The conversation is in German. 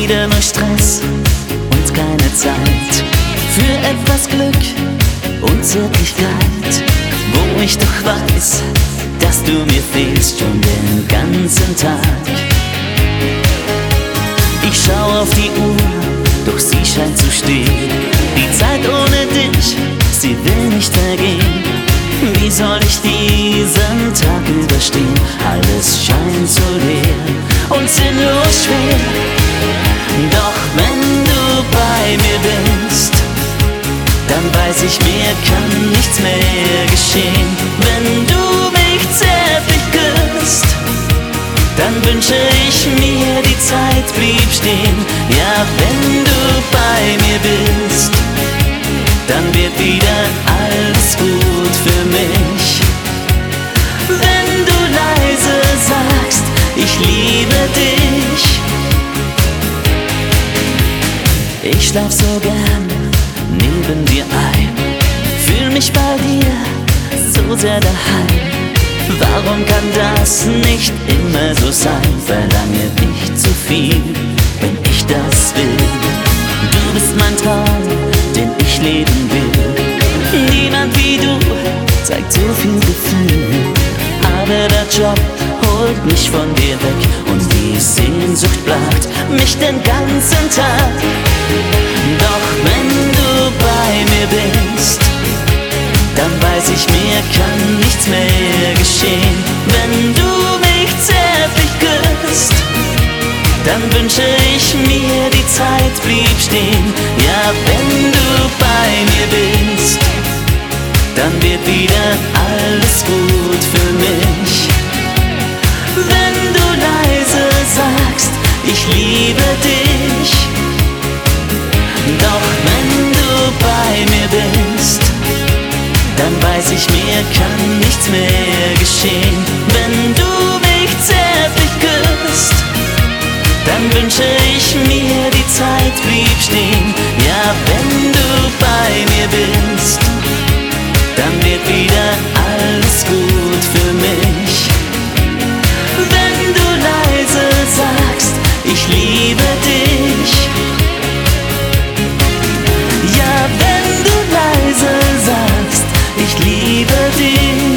wieder nur Stress und keine Zeit für etwas Glück und Zärtlichkeit, wo ich doch weiß, dass du mir fehlst schon den ganzen Tag. Ich schau auf die Uhr, doch sie scheint zu stehen. Die Zeit ohne dich, sie will nicht vergehen. Wie soll ich diesen Tag überstehen? Alles scheint so leer und sinnlos schwer. Doch wenn du bei mir bist, dann weiß ich, mir kann nichts mehr geschehen. Wenn du mich zärtlich küsst, dann wünsche ich mir, die Zeit blieb stehen. Ja, wenn du bei mir bist, dann wird wieder alles gut für mich. Wenn du leise sagst, ich liebe dich. Ich schlaf so gern neben dir ein, fühl mich bei dir so sehr daheim. Warum kann das nicht immer so sein? Verlange nicht zu viel, wenn ich das will. Du bist mein Traum, den ich leben will. Niemand wie du zeigt so viel Gefühl. Aber der Job holt mich von dir weg und die Sehnsucht plagt mich den ganzen Tag. Doch wenn du bei mir bist, dann weiß ich, mir kann nichts mehr geschehen. Wenn du mich zärtlich küsst, dann wünsche ich mir, die Zeit blieb stehen. Ja, wenn du bei mir bist, dann wird wieder alles gut für mich. Wenn du leise sagst, ich liebe dich. Doch wenn du bei mir bist, dann weiß ich, mir kann nichts mehr geschehen. Wenn du mich zärtlich küsst, dann wünsche ich mir, die Zeit blieb stehen. Ja, wenn du bei mir bist, dann wird wieder alles gut für mich. Wenn du leise sagst, ich liebe dich. Ja, wenn du leise sagst, ich liebe dich.